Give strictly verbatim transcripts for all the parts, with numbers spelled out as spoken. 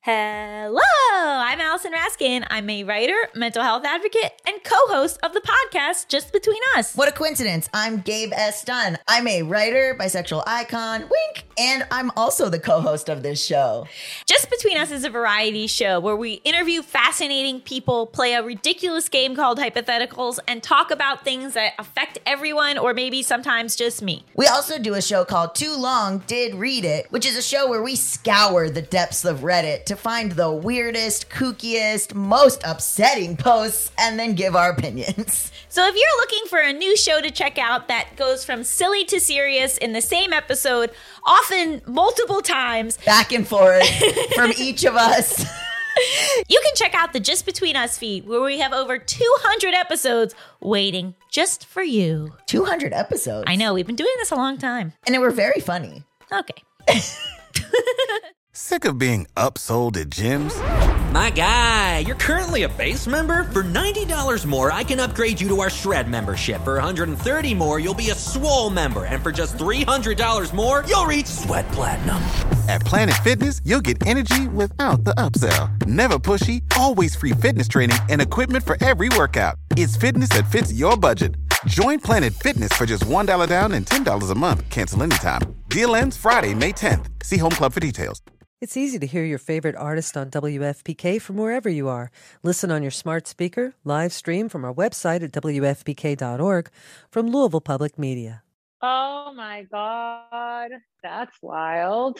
Hello, I'm Allison Raskin. I'm a writer, mental health advocate, and co-host of the podcast Just Between Us. What a coincidence. I'm Gabe S. Dunn. I'm a writer, bisexual icon, wink, and I'm also the co-host of this show. Just Between Us is a variety show where we interview fascinating people, play a ridiculous game called Hypotheticals, and talk about things that affect everyone or maybe sometimes just me. We also do a show called Too Long Did Read It, which is a show where we scour the depths of Reddit to find the weirdest, kookiest, most upsetting posts and then give our opinions. So if you're looking for a new show to check out that goes from silly to serious in the same episode, often multiple times, back and forth from each of us, you can check out the Just Between Us feed where we have over two hundred episodes waiting just for you. two hundred episodes? I know, we've been doing this a long time. And they were very funny. Okay. Sick of being upsold at gyms? My guy, you're currently a base member? For ninety dollars more, I can upgrade you to our Shred membership. For one hundred thirty dollars more, you'll be a Swole member. And for just three hundred dollars more, you'll reach Sweat Platinum. At Planet Fitness, you'll get energy without the upsell. Never pushy, always free fitness training and equipment for every workout. It's fitness that fits your budget. Join Planet Fitness for just one dollar down and ten dollars a month. Cancel anytime. Deal ends Friday, May tenth. See Home Club for details. It's easy to hear your favorite artist on W F P K from wherever you are. Listen on your smart speaker, live stream from our website at W F P K dot org from Louisville Public Media. Oh my God, that's wild.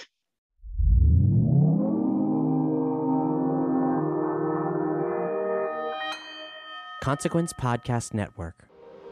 Consequence Podcast Network.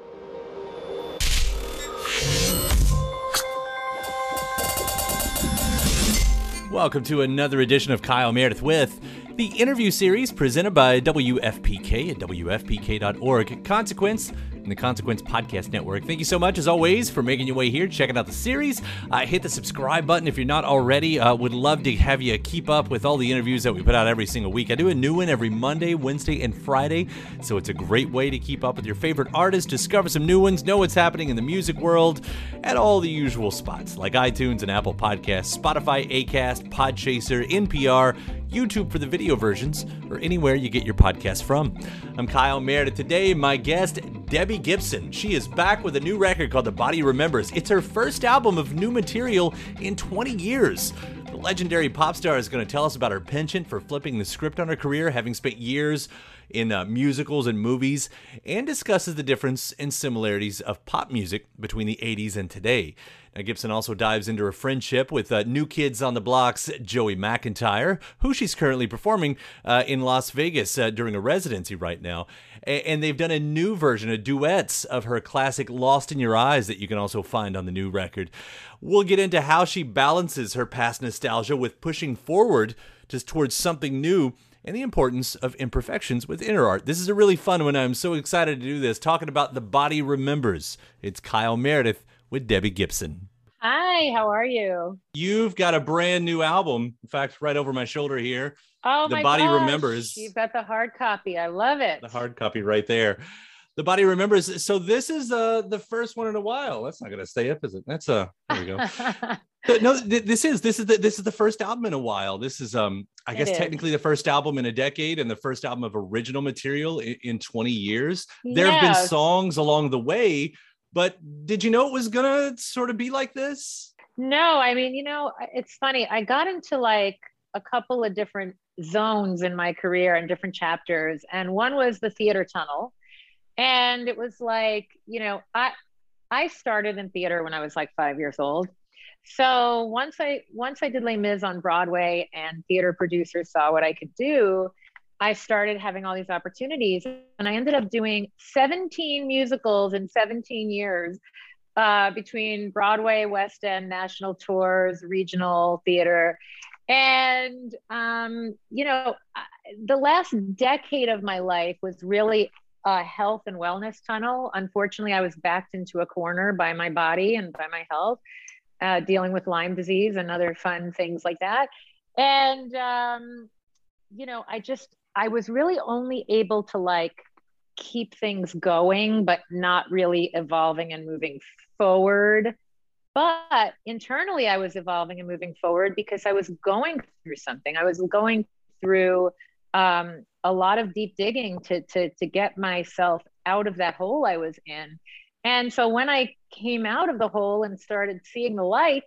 Welcome to another edition of Kyle Meredith with the interview series presented by W F P K at W F P K dot org. Consequence and the Consequence Podcast Network. Thank you so much, as always, for making your way here, checking out the series. Uh, hit the subscribe button if you're not already. Uh, would love to have you keep up with all the interviews that we put out every single week. I do a new one every Monday, Wednesday, and Friday, so it's a great way to keep up with your favorite artists, discover some new ones, know what's happening in the music world, at all the usual spots like iTunes and Apple Podcasts, Spotify, Acast, Podchaser, N P R, YouTube for the video versions, or anywhere you get your podcast from. I'm Kyle Meredith. Today, my guest, Debbie Gibson. She is back with a new record called The Body Remembers. It's her first album of new material in twenty years. The legendary pop star is going to tell us about her penchant for flipping the script on her career, having spent years in uh, musicals and movies, and discusses the difference and similarities of pop music between the eighties and today. Now, Gibson also dives into her friendship with uh, New Kids on the Block's Joey McIntyre, who she's currently performing uh, in Las Vegas uh, during a residency right now. A- and they've done a new version of duets of her classic Lost in Your Eyes that you can also find on the new record. We'll get into how she balances her past nostalgia with pushing forward just towards something new, and the importance of imperfections within her art. This is a really fun one. I'm so excited to do this, talking about The Body Remembers. It's Kyle Meredith with Debbie Gibson. Hi, how are you? You've got a brand new album, in fact, right over my shoulder here. Oh, The my Body gosh. Remembers. You've got the hard copy. I love it. The hard copy right there. The Body Remembers. So this is uh, the first one in a while. That's not going to stay up, is it? That's uh, there we go. No, th- this is this is the this is the first album in a while. This is um, I It guess is. technically the first album in a decade and the first album of original material in, in twenty years. There have been Yes. songs along the way, but did you know it was gonna sort of be like this? No, I mean, you know, it's funny. I got into like a couple of different zones in my career and different chapters. And one was the theater tunnel. And it was like, you know, I I started in theater when I was like five years old. So once I once I did Les Mis on Broadway and theater producers saw what I could do, I started having all these opportunities. And I ended up doing seventeen musicals in seventeen years. Uh, between Broadway, West End, national tours, regional theater. And, um, you know, the last decade of my life was really a health and wellness tunnel. Unfortunately, I was backed into a corner by my body and by my health, uh, dealing with Lyme disease and other fun things like that. And, um, you know, I just, I was really only able to like keep things going, but not really evolving and moving forward. But internally, I was evolving and moving forward because I was going through something. I was going through um, a lot of deep digging to, to, to get myself out of that hole I was in. And so when I came out of the hole and started seeing the light,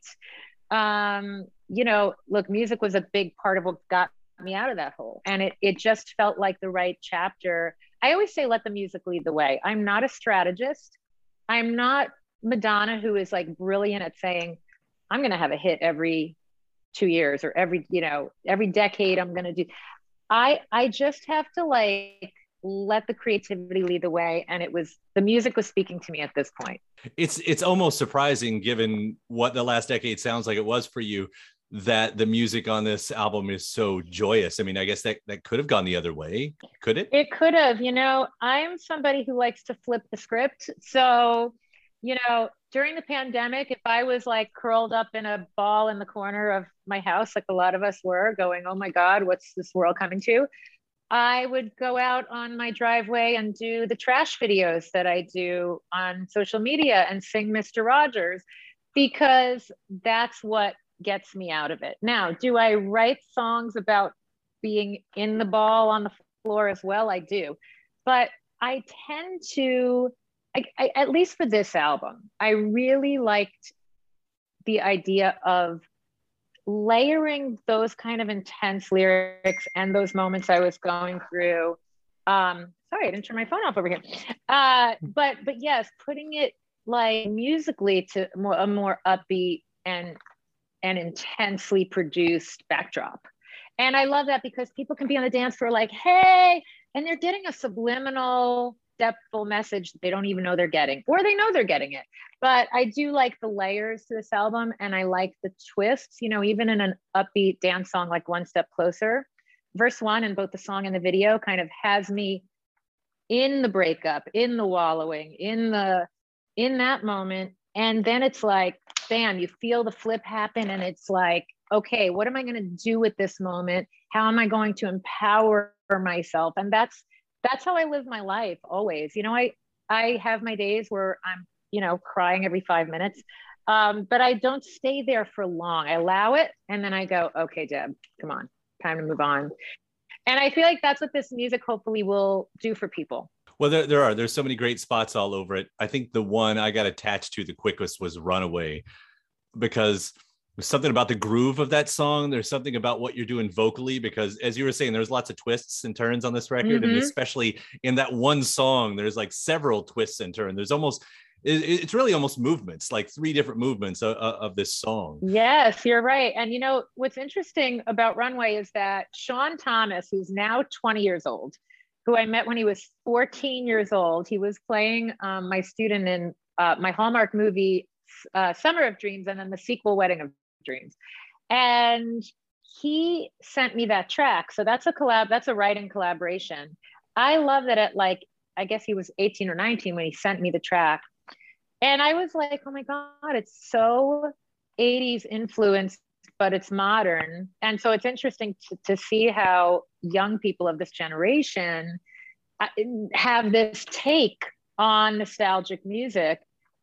um, you know, look, music was a big part of what got me out of that hole. And it, it just felt like the right chapter. I always say, let the music lead the way. I'm not a strategist. I'm not Madonna, who is like brilliant at saying, I'm going to have a hit every two years or every, you know, every decade I'm going to do. I, I just have to like, let the creativity lead the way. And it was, the music was speaking to me at this point. It's, it's almost surprising given what the last decade sounds like it was for you, that the music on this album is so joyous. I mean, I guess that, that could have gone the other way. Could it? It could have. You know, I'm somebody who likes to flip the script. So, you know, during the pandemic, if I was like curled up in a ball in the corner of my house, like a lot of us were, going, oh my God, what's this world coming to? I would go out on my driveway and do the trash videos that I do on social media and sing Mister Rogers, because that's what gets me out of it. Now, do I write songs about being in the ball on the floor as well? I do. But I tend to, I, I, at least for this album, I really liked the idea of layering those kind of intense lyrics and those moments I was going through. Um, sorry, I didn't turn my phone off over here. Uh, but but yes, putting it like musically to more, a more upbeat and and intensely produced backdrop. And I love that because people can be on the dance floor like, hey, and they're getting a subliminal, depthful message that they don't even know they're getting, or they know they're getting it. But I do like the layers to this album, and I like the twists, you know, even in an upbeat dance song like One Step Closer, verse one in both the song and the video kind of has me in the breakup, in the wallowing, in the in that moment. And then it's like, bam, you feel the flip happen, and it's like, okay, what am I going to do with this moment? How am I going to empower myself? And that's that's how I live my life always. You know, I I have my days where I'm, you know, crying every five minutes, um, but I don't stay there for long. I allow it, and then I go, okay, Deb, come on, time to move on. And I feel like that's what this music hopefully will do for people. Well, there, there are. There's so many great spots all over it. I think the one I got attached to the quickest was Runaway, because there's something about the groove of that song. There's something about what you're doing vocally, because as you were saying, there's lots of twists and turns on this record. Mm-hmm. And especially in that one song, there's like several twists and turns. There's almost, it, it's really almost movements, like three different movements of, of this song. Yes, you're right. And you know, what's interesting about Runaway is that Sean Thomas, who's now twenty years old, who I met when he was fourteen years old, he was playing um, my student in uh, my Hallmark movie, uh, Summer of Dreams, and then the sequel, Wedding of Dreams. And he sent me that track. So that's a collab, that's a writing collaboration. I love that at like, I guess he was eighteen or nineteen when he sent me the track. And I was like, oh my God, it's so eighties influenced, but it's modern. And so it's interesting to, to see how young people of this generation have this take on nostalgic music.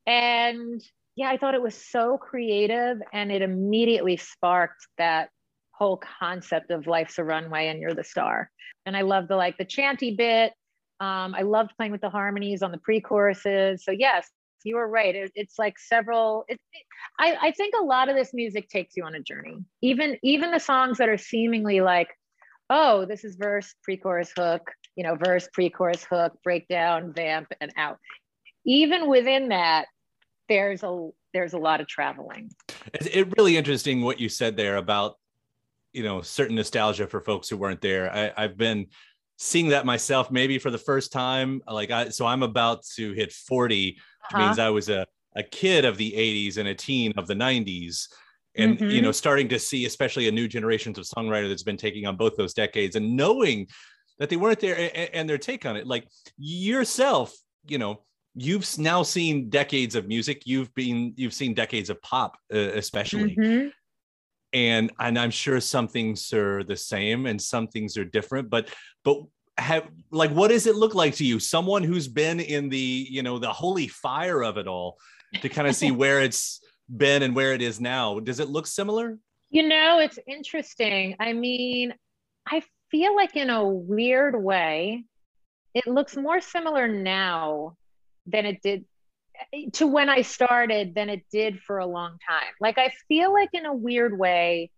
And yeah, I thought it was so creative, and it immediately sparked that whole concept of life's a runway and you're the star. And I love the like the chanty bit. Um, I loved playing with the harmonies on the pre-choruses. So yes, you were right. It, it's like several. It, it, I, I think a lot of this music takes you on a journey. Even even the songs that are seemingly like, oh, this is verse, pre-chorus, hook, you know, verse, pre-chorus, hook, breakdown, vamp, and out. Even within that, there's a there's a lot of traveling. It's it really interesting what you said there about, you know, certain nostalgia for folks who weren't there. I, I've been seeing that myself, maybe for the first time. Like I, so I'm about to hit forty, which uh-huh. means I was a a kid of the eighties and a teen of the nineties. And, mm-hmm. you know, starting to see, especially a new generations of songwriter that's been taking on both those decades, and knowing that they weren't there, and, and their take on it. Like yourself, you know, you've now seen decades of music. You've been, you've seen decades of pop, uh, especially. Mm-hmm. And, and I'm sure some things are the same and some things are different, but, but have like, what does it look like to you? Someone who's been in the, you know, the holy fire of it all, to kind of see where it's been and where it is now. Does it look similar? You know, it's interesting. I mean, I feel like in a weird way, it looks more similar now than it did to when I started than it did for a long time. Like, I feel like in a weird way,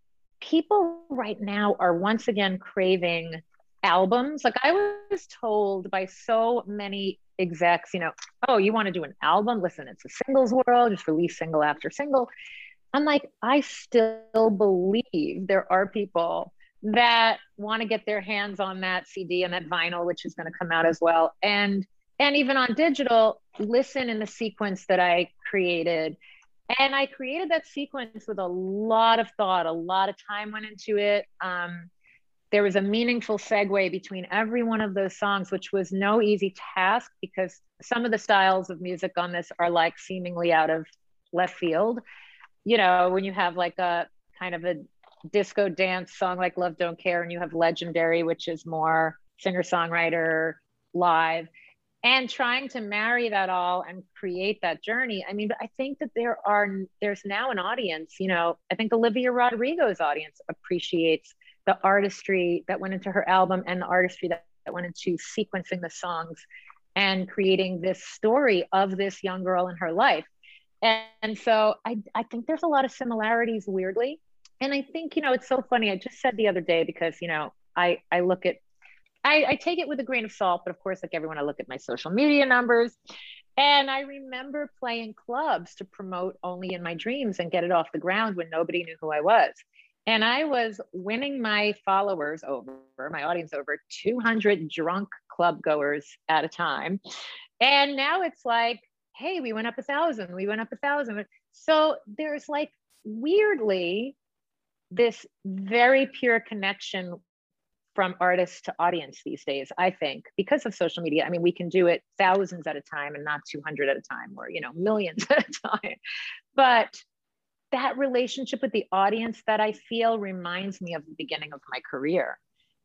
people right now are once again craving albums. Like, I was told by so many execs, you know, oh, you want to do an album? Listen, it's a singles world, just release single after single. I'm like, I still believe there are people that want to get their hands on that C D and that vinyl, which is going to come out as well. And and even on digital, listen in the sequence that I created. And I created that sequence with a lot of thought, a lot of time went into it. Um, there was a meaningful segue between every one of those songs, which was no easy task because some of the styles of music on this are like seemingly out of left field. You know, when you have like a kind of a disco dance song like Love Don't Care, and you have Legendary, which is more singer-songwriter live, and trying to marry that all and create that journey. I mean, I think that there are, there's now an audience, you know, I think Olivia Rodrigo's audience appreciates the artistry that went into her album and the artistry that, that went into sequencing the songs and creating this story of this young girl in her life. And, and so I, I think there's a lot of similarities, weirdly. And I think, you know, it's so funny. I just said the other day, because, you know, I, I look at, I, I take it with a grain of salt, but of course, like everyone, I look at my social media numbers. And I remember playing clubs to promote Only in My Dreams and get it off the ground when nobody knew who I was. And I was winning my followers over, my audience over two hundred drunk club goers at a time. And now it's like, hey, we went up a thousand, we went up a thousand. So there's like, weirdly, this very pure connection from artist to audience these days, I think, because of social media. I mean, we can do it thousands at a time and not two hundred at a time, or, you know, millions at a time. But that relationship with the audience, that I feel reminds me of the beginning of my career.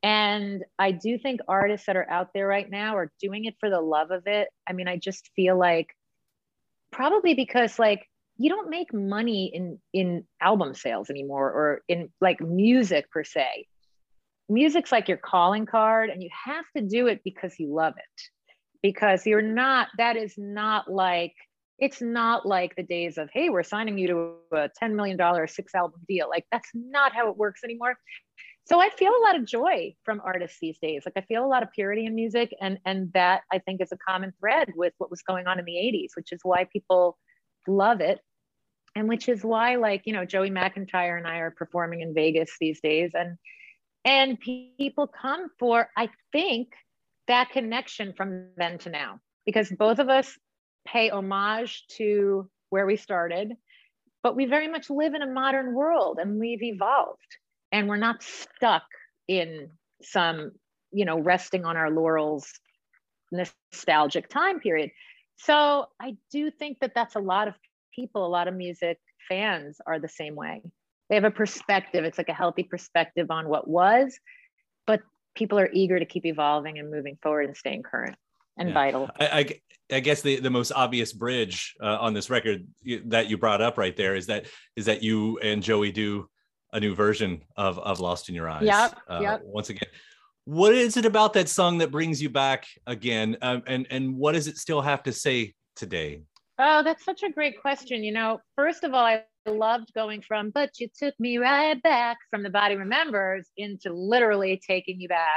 And I do think artists that are out there right now are doing it for the love of it. I mean, I just feel like, probably because like, you don't make money in, in album sales anymore, or in like music per se. Music's like your calling card, and you have to do it because you love it, because you're not, that is not like, it's not like the days of, hey, we're signing you to a ten million dollars six album deal. Like, that's not how it works anymore. So I feel a lot of joy from artists these days. Like, I feel a lot of purity in music, and, and that I think is a common thread with what was going on in the eighties, which is why people love it. And which is why, like, you know, Joey McIntyre and I are performing in Vegas these days. And And people come for, I think, that connection from then to now, because both of us pay homage to where we started, but we very much live in a modern world, and we've evolved, and we're not stuck in some, you know, resting on our laurels, nostalgic time period. So I do think that that's a lot of people, a lot of music fans are the same way. They have a perspective. It's like a healthy perspective on what was, but people are eager to keep evolving and moving forward and staying current and yeah. vital. I, I, I guess the, the most obvious bridge uh, on this record that you brought up right there is that is that you and Joey do a new version of, of Lost in Your Eyes. Yep, uh, yep. Once again, what is it about that song that brings you back again? Um, and, and what does it still have to say today? Oh, that's such a great question. You know, first of all, I loved going from, but you took me right back, from The Body Remembers into literally taking you back.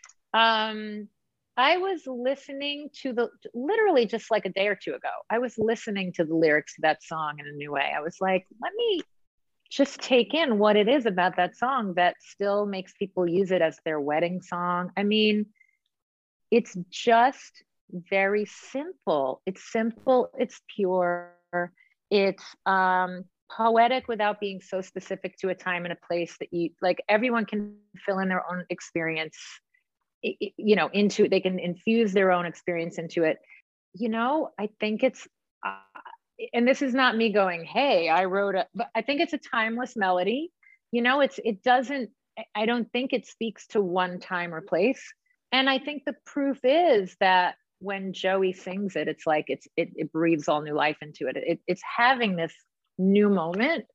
Um, I was listening to the, literally just like a day or two ago, I was listening to the lyrics to that song in a new way. I was like, let me just take in what it is about that song that still makes people use it as their wedding song. I mean, it's just very simple. It's simple. It's pure. It's um, poetic without being so specific to a time and a place that you, like, everyone can fill in their own experience, you know, into, they can infuse their own experience into it. You know, I think it's, uh, and this is not me going, hey, I wrote a, but I think it's a timeless melody. You know, it's, it doesn't, I don't think it speaks to one time or place. And I think the proof is that when Joey sings it, it's like, it's, it, it breathes all new life into it. it. It's having this new moment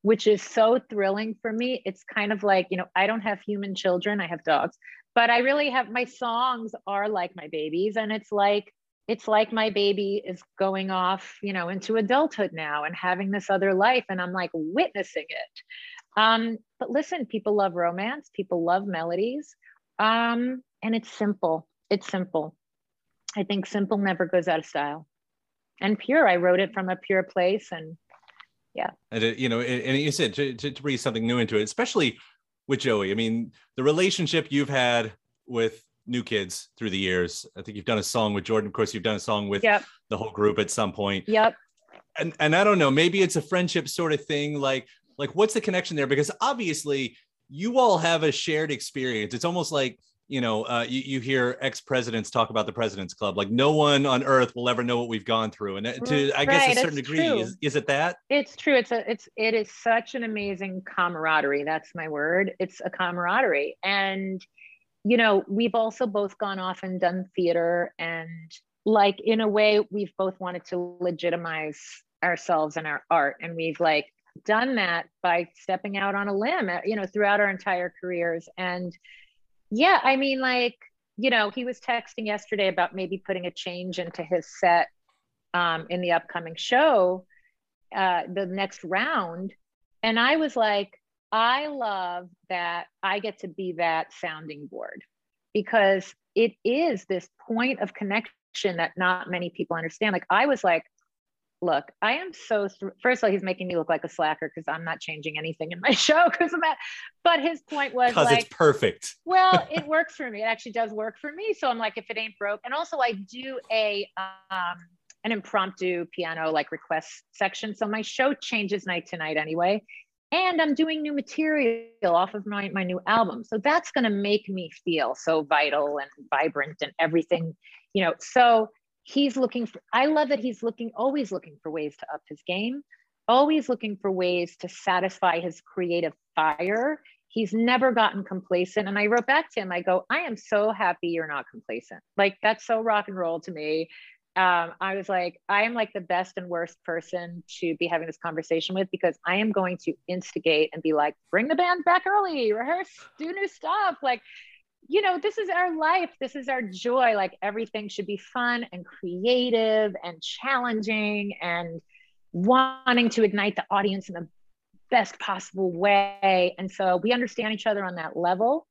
which is so thrilling for me. It's kind of like, you know, I don't have human children, I have dogs, but I really have, my songs are like my babies. And it's like, it's like my baby is going off, you know, into adulthood now and having this other life. And I'm like witnessing it. Um, but listen, people love romance, people love melodies. Um, and it's simple. It's simple. I think simple never goes out of style. And pure, I wrote it from a pure place. And yeah. And, it, you know, and, and you said to, to, to breathe something new into it, especially with Joey. I mean, the relationship you've had with New Kids through the years. I think you've done a song with Jordan. Of course, you've done a song with yep. the whole group at some point. Yep. And and I don't know, maybe it's a friendship sort of thing. Like, like what's the connection there? Because obviously you all have a shared experience. It's almost like, you know, uh, you, you hear ex-presidents talk about the President's Club. Like no one on earth will ever know what we've gone through. And to, I right, guess, a certain degree, is, is it that? It's true. It's a, it's, it is such an amazing camaraderie. That's my word. It's a camaraderie. And you know, we've also both gone off and done theater, and like in a way, we've both wanted to legitimize ourselves and our art. And we've like done that by stepping out on a limb, you know, throughout our entire careers. And yeah, I mean, like, you know, he was texting yesterday about maybe putting a change into his set um, in the upcoming show, uh, the next round. And I was like, I love that I get to be that sounding board, because it is this point of connection that not many people understand. Like I was like, look, I am so, th- first of all, he's making me look like a slacker because I'm not changing anything in my show because of that. But his point was because like, it's perfect. Well, it works for me. It actually does work for me. So I'm like, if it ain't broke. And also I do a, um, an impromptu piano like request section. So my show changes night to night anyway. And I'm doing new material off of my, my new album. So that's going to make me feel so vital and vibrant and everything, you know. So he's looking for, I love that he's looking, always looking for ways to up his game, always looking for ways to satisfy his creative fire. He's never gotten complacent. And I wrote back to him, I go, I am so happy you're not complacent. Like, that's so rock and roll to me. Um, I was like, I am like the best and worst person to be having this conversation with, because I am going to instigate and be like, bring the band back early, rehearse, do new stuff. Like, you know, this is our life. This is our joy. Like, everything should be fun and creative and challenging and wanting to ignite the audience in the best possible way. And so we understand each other on that level.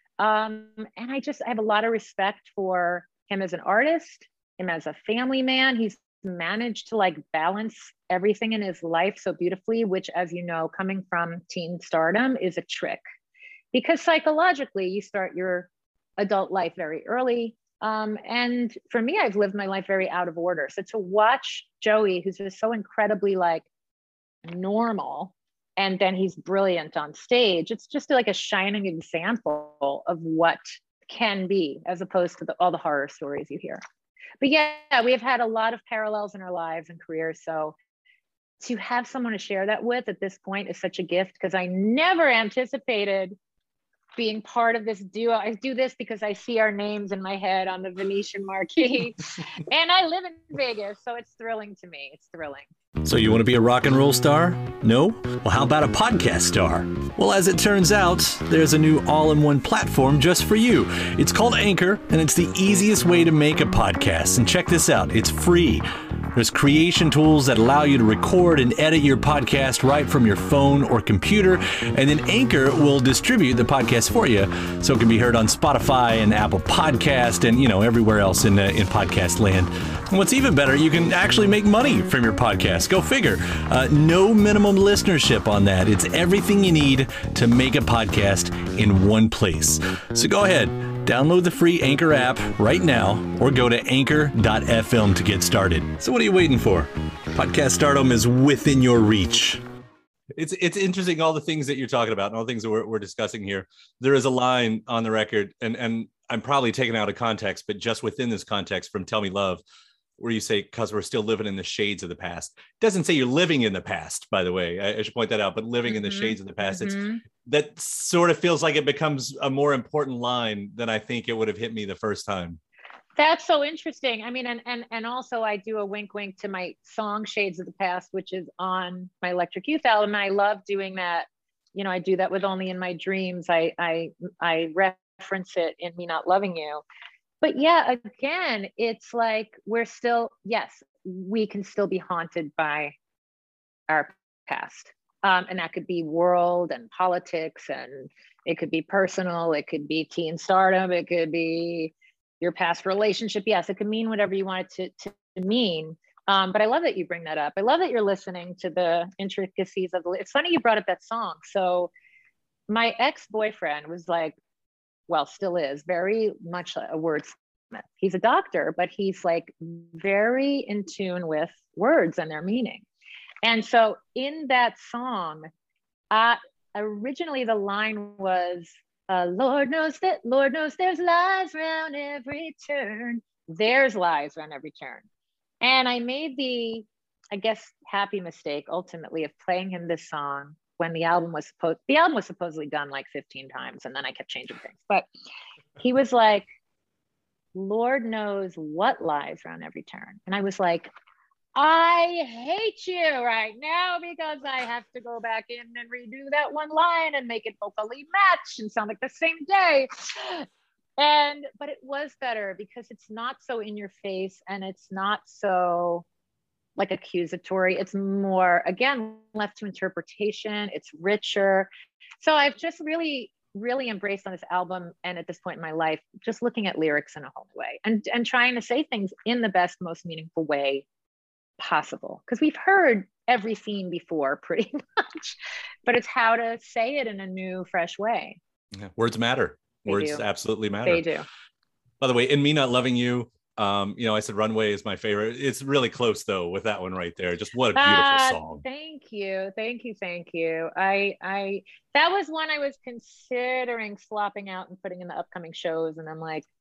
Um, and I just, I have a lot of respect for him as an artist, him as a family man. He's managed to like balance everything in his life so beautifully, which, as you know, coming from teen stardom is a trick, because psychologically you start your adult life very early. Um, and for me, I've lived my life very out of order. So to watch Joey, who's just so incredibly like normal, and then he's brilliant on stage, it's just like a shining example of what can be, as opposed to the, all the horror stories you hear. But yeah, we have had a lot of parallels in our lives and careers. So to have someone to share that with at this point is such a gift, because I never anticipated being part of this duo. I do this because I see our names in my head on the Venetian marquee and I live in Vegas. So it's thrilling to me. It's thrilling. So you want to be a rock and roll star? No? Well, how about a podcast star? Well, as it turns out, there's a new all-in-one platform just for you. It's called Anchor, and it's the easiest way to make a podcast. And check this out, it's free. There's creation tools that allow you to record and edit your podcast right from your phone or computer, and then Anchor will distribute the podcast for you, so it can be heard on Spotify and Apple Podcast and, you know, everywhere else in uh, in podcast land. And what's even better, you can actually make money from your podcast. Go figure. Uh, no minimum listenership on that. It's everything you need to make a podcast in one place. So go ahead. Download the free Anchor app right now, or go to anchor dot f m to get started. So what are you waiting for? Podcast stardom is within your reach. It's it's interesting, all the things that you're talking about and all the things that we're, we're discussing here. There is a line on the record, and, and I'm probably taken out of context, but just within this context from Tell Me Love, where you say, because we're still living in the shades of the past. It doesn't say you're living in the past, by the way. I, I should point that out, but living mm-hmm. in the shades of the past. Mm-hmm. It's that sort of feels like it becomes a more important line than I think it would have hit me the first time. That's so interesting. I mean, and and and also I do a wink wink to my song Shades of the Past, which is on my Electric Youth album. And I love doing that. You know, I do that with Only in My Dreams. I I I reference it in Me Not Loving You. But yeah, again, it's like we're still, yes, we can still be haunted by our past. Um, and that could be world and politics, and it could be personal, it could be teen stardom, it could be your past relationship. Yes, it could mean whatever you want it to, to mean. Um, but I love that you bring that up. I love that you're listening to the intricacies of the, it's funny you brought up that song. So my ex-boyfriend was like, well, still is very much a wordsmith. He's a doctor, but he's like very in tune with words and their meaning. And so in that song, uh, originally the line was, uh, Lord knows that, Lord knows there's lies around every turn. There's lies around every turn. And I made the, I guess, happy mistake ultimately of playing him this song when the album was supposed, the album was supposedly done like fifteen times, and then I kept changing things. But he was like, Lord knows what lies around every turn. And I was like, I hate you right now because I have to go back in and redo that one line and make it vocally match and sound like the same day. And, but it was better because it's not so in your face and it's not so like accusatory. It's more, again, left to interpretation. It's richer. So I've just really, really embraced on this album and at this point in my life, just looking at lyrics in a whole new way and, and trying to say things in the best, most meaningful way possible, because we've heard every theme before pretty much, but it's how to say it in a new, fresh way. Yeah, words matter. They Words do. absolutely matter. They do. By the way, in Me Not Loving You, um, you know, I said Runway is my favorite. It's really close though with that one right there. Just what a beautiful uh, song. Thank you, thank you, thank you. I, I, that was one I was considering swapping out and putting in the upcoming shows, and I'm like,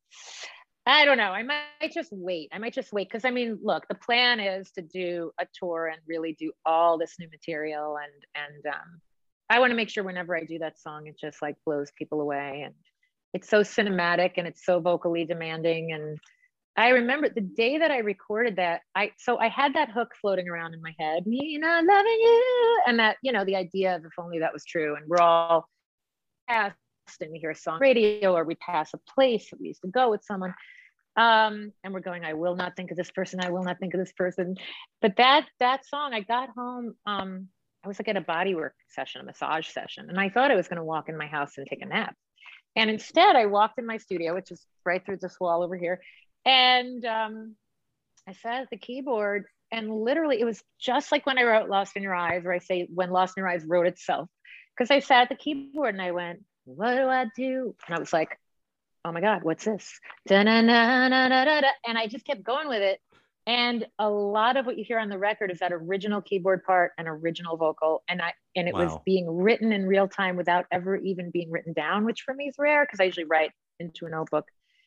I don't know. I might just wait. I might just wait. Because I mean, look, the plan is to do a tour and really do all this new material. And and um, I want to make sure whenever I do that song, it just like blows people away. And it's so cinematic and it's so vocally demanding. And I remember the day that I recorded that, I so I had that hook floating around in my head, me not loving you. And that, you know, the idea of if only that was true. And we're all asked and we hear a song on radio, or we pass a place that we used to go with someone. Um, and we're going, I will not think of this person. I will not think of this person. But that, that song, I got home, um, I was like at a bodywork session, a massage session. And I thought I was going to walk in my house and take a nap. And instead I walked in my studio, which is right through this wall over here. And, um, I sat at the keyboard and literally it was just like when I wrote Lost in Your Eyes, where I say when Lost in Your Eyes wrote itself, because I sat at the keyboard and I went, what do I do? And I was like, oh my God, what's this? Da-na-na-na-na-na-na. And I just kept going with it. And a lot of what you hear on the record is that original keyboard part and original vocal. And I and it Wow. was being written in real time without ever even being written down, which for me is rare because I usually write into a notebook.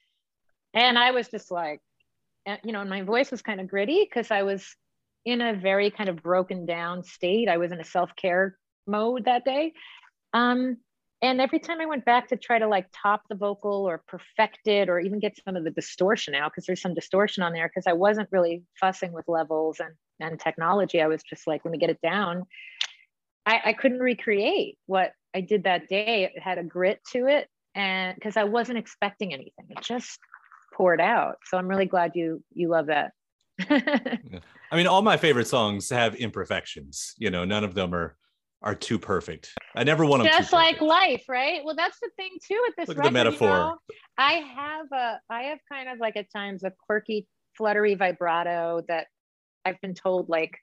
And I was just like, you know, and my voice was kind of gritty because I was in a very kind of broken down state. I was in a self-care mode that day. Um, And every time I went back to try to like top the vocal or perfect it or even get some of the distortion out, because there's some distortion on there, because I wasn't really fussing with levels and, and technology. I was just like, let me get it down. I, I couldn't recreate what I did that day. It had a grit to it. And because I wasn't expecting anything, it just poured out. So I'm really glad you you love that. Yeah. I mean, all my favorite songs have imperfections. You know, none of them are are too perfect. I never want them just too like perfect. life, right? Well, that's the thing too with this Look at record. the metaphor. You know, I have a, I have kind of like at times a quirky, fluttery vibrato that I've been told like,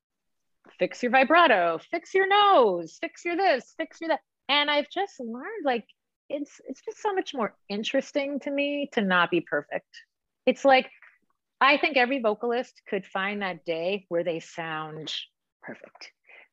fix your vibrato, fix your nose, fix your this, fix your that. And I've just learned like, it's it's just so much more interesting to me to not be perfect. It's like, I think every vocalist could find that day where they sound perfect.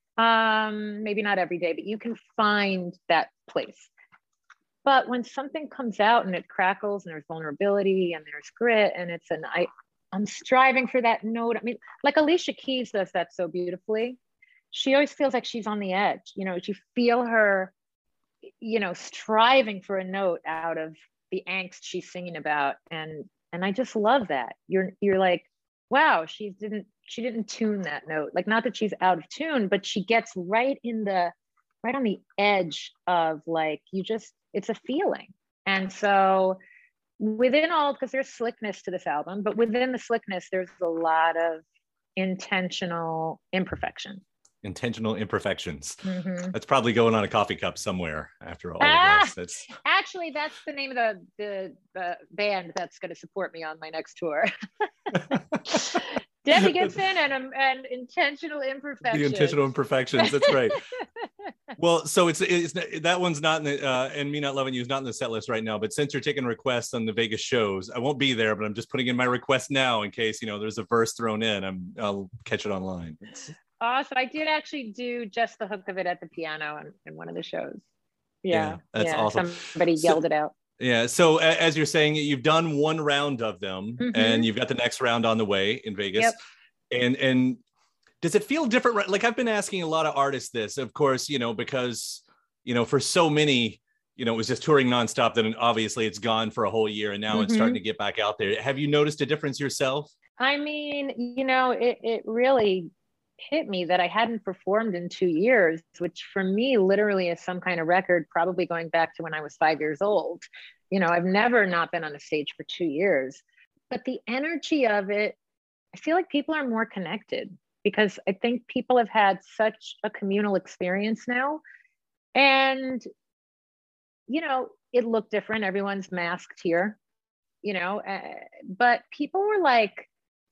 Um, maybe not every day, but you can find that place. But when something comes out and it crackles and there's vulnerability and there's grit and it's an, I, I'm striving for that note. I mean, like Alicia Keys does that so beautifully. She always feels like she's on the edge. You know, you feel her, you know, striving for a note out of the angst she's singing about. And And I just love that. You're, you're like, wow, she didn't, she didn't tune that note. Like, not that she's out of tune, but she gets right in the, right on the edge of like, you just, it's a feeling. And so within all, because there's slickness to this album, but within the slickness, there's a lot of intentional imperfection. Intentional imperfections. Mm-hmm. That's probably going on a coffee cup somewhere after all ah, of this. That's actually, that's the name of the the, the band that's going to support me on my next tour. Debbie Gibson and um, and intentional imperfections. The intentional imperfections. That's right. Well, so it's it's that one's not in the uh, and Me Not Loving You is not in the set list right now. But since you're taking requests on the Vegas shows, I won't be there, but I'm just putting in my request now in case, you know, there's a verse thrown in. I'm I'll catch it online. Awesome. I did actually do just the hook of it at the piano in, in one of the shows. Yeah, yeah that's yeah. awesome. Somebody yelled so, it out. Yeah. So as you're saying, you've done one round of them, mm-hmm. and you've got the next round on the way in Vegas. Yep. And and does it feel different? Like, I've been asking a lot of artists this, of course, you know, because, you know, for so many, you know, it was just touring nonstop. Then obviously it's gone for a whole year, and now mm-hmm. it's starting to get back out there. Have you noticed a difference yourself? I mean, you know, it it really hit me that I hadn't performed in two years, which for me literally is some kind of record, probably going back to when I was five years old. You know, I've never not been on a stage for two years, but the energy of it, I feel like people are more connected because I think people have had such a communal experience now. And, you know, it looked different. Everyone's masked here, you know, uh, but people were like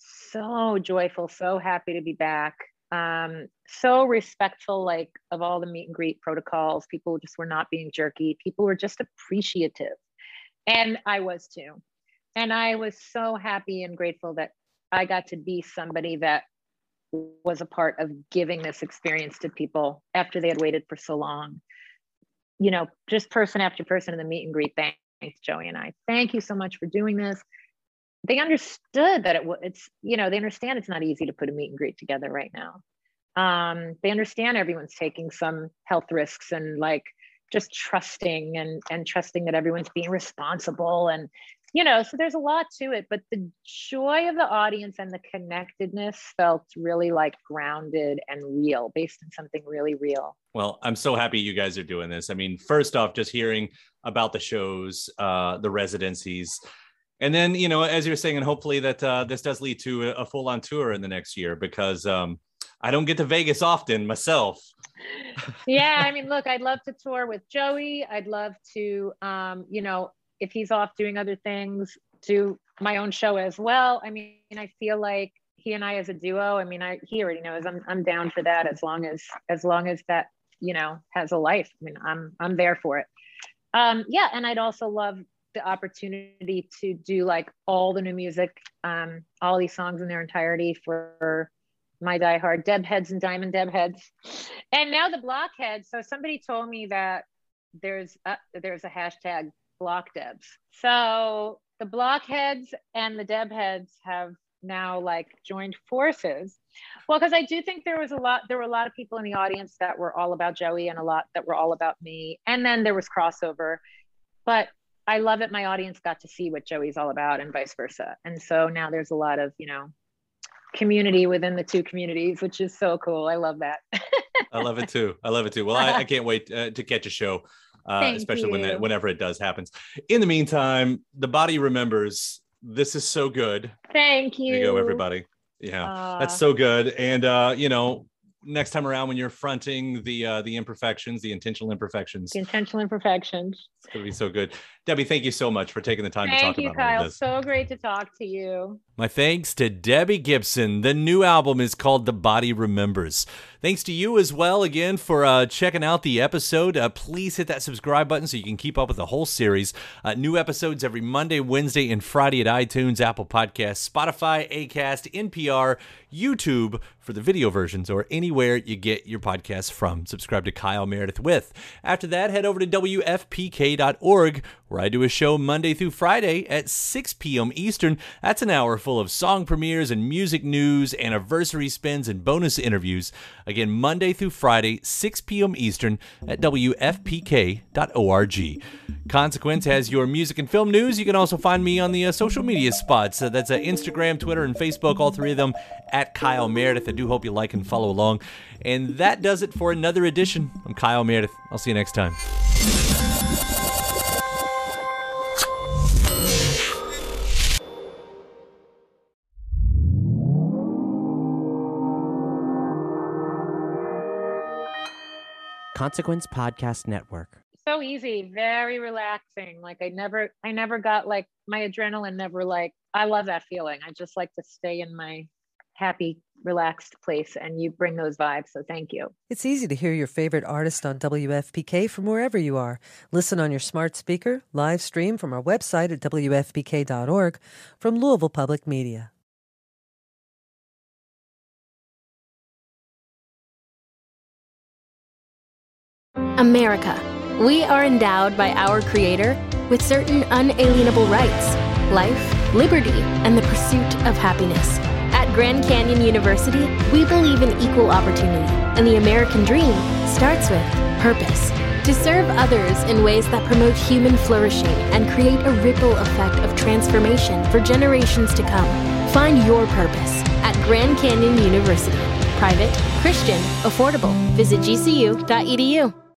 so joyful, so happy to be back. Um, so respectful, like, of all the meet and greet protocols. People just were not being jerky. People were just appreciative. And I was too. And I was so happy and grateful that I got to be somebody that was a part of giving this experience to people after they had waited for so long. You know, just person after person in the meet and greet, thanks, Joey and I. Thank you so much for doing this. They understood that it was, it's, you know, they understand it's not easy to put a meet and greet together right now. Um, they understand everyone's taking some health risks and like just trusting and, and trusting that everyone's being responsible. And, you know, so there's a lot to it, but the joy of the audience and the connectedness felt really like grounded and real, based on something really real. Well, I'm so happy you guys are doing this. I mean, first off, just hearing about the shows, uh, the residencies, and then, you know, as you're saying, and hopefully that uh, this does lead to a, a full-on tour in the next year, because um, I don't get to Vegas often myself. Yeah, I mean, look, I'd love to tour with Joey. I'd love to, um, you know, if he's off doing other things, do my own show as well. I mean, I feel like he and I as a duo, I mean, I he already knows I'm I'm down for that as long as as long as that, you know, has a life. I mean, I'm I'm there for it. Um, yeah, and I'd also love the opportunity to do like all the new music, um, all these songs in their entirety for my diehard Deb heads and Diamond Deb heads, and now the Blockheads. So somebody told me that there's a, there's a hashtag Block Debs. So the Blockheads and the Deb heads have now like joined forces. Well, because I do think there was a lot, there were a lot of people in the audience that were all about Joey and a lot that were all about me. And then there was crossover, but I love it. My audience got to see what Joey's all about and vice versa. And so now there's a lot of, you know, community within the two communities, which is so cool. I love that. I love it too. I love it too. Well, I, I can't wait uh, to catch a show, uh, especially you. when that, whenever it does happens. In the meantime, The Body Remembers. This is so good. Thank you. There you go, everybody. Yeah, uh, that's so good. And, uh, you know, next time around when you're fronting the uh, the imperfections, the intentional imperfections. The intentional imperfections. It's going to be so good. Debbie, thank you so much for taking the time thank to talk you, about Kyle. all of this. So great to talk to you. My thanks to Debbie Gibson. The new album is called The Body Remembers. Thanks to you as well, again, for uh, checking out the episode. Uh, please hit that subscribe button so you can keep up with the whole series. Uh, new episodes every Monday, Wednesday, and Friday at iTunes, Apple Podcasts, Spotify, Acast, N P R, YouTube for the video versions, or anywhere you get your podcasts from. Subscribe to Kyle Meredith With. After that, head over to W F P K dot org, where I do a show Monday through Friday at six p.m. Eastern. That's an hour full of song premieres and music news, anniversary spins, and bonus interviews. Again, Monday through Friday, six p.m. Eastern at W F P K dot org. Consequence has your music and film news. You can also find me on the uh, social media spots. Uh, that's uh, Instagram, Twitter, and Facebook, all three of them at Kyle Meredith. I do hope you like and follow along. And that does it for another edition. I'm Kyle Meredith. I'll see you next time. Consequence Podcast Network. So easy, very relaxing. Like I never, I never got like my adrenaline never like, I love that feeling. I just like to stay in my happy, relaxed place, and you bring those vibes. So thank you. It's easy to hear your favorite artist on W F P K from wherever you are. Listen on your smart speaker, live stream from our website at W F P K dot org, from Louisville Public Media. America. We are endowed by our Creator with certain unalienable rights: life, liberty, and the pursuit of happiness. At Grand Canyon University, we believe in equal opportunity, and the American dream starts with purpose. To serve others in ways that promote human flourishing and create a ripple effect of transformation for generations to come. Find your purpose at Grand Canyon University. Private, Christian, affordable. Visit G C U dot E D U.